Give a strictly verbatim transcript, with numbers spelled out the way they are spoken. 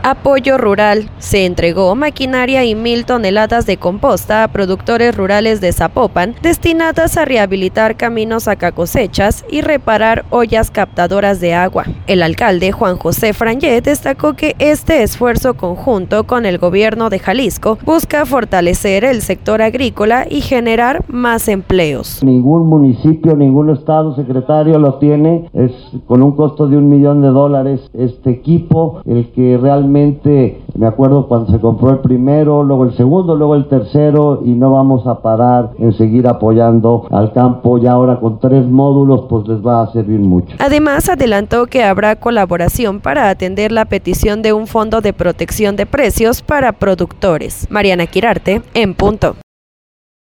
Apoyo rural. Se entregó maquinaria y mil toneladas de composta a productores rurales de Zapopan destinadas a rehabilitar caminos a cosechas y reparar ollas captadoras de agua. El alcalde Juan José Frangé destacó que este esfuerzo conjunto con el gobierno de Jalisco busca fortalecer el sector agrícola y generar más empleos. Ningún municipio, ningún estado, secretario, lo tiene. Es con un costo de un millón de dólares este equipo, el que realmente me acuerdo cuando se compró el primero, luego el segundo, luego el tercero, y no vamos a parar en seguir apoyando al campo. Ya ahora con tres módulos pues les va a servir mucho. Además adelantó que habrá colaboración para atender la petición de un fondo de protección de precios para productores. Mariana Quirarte, en punto.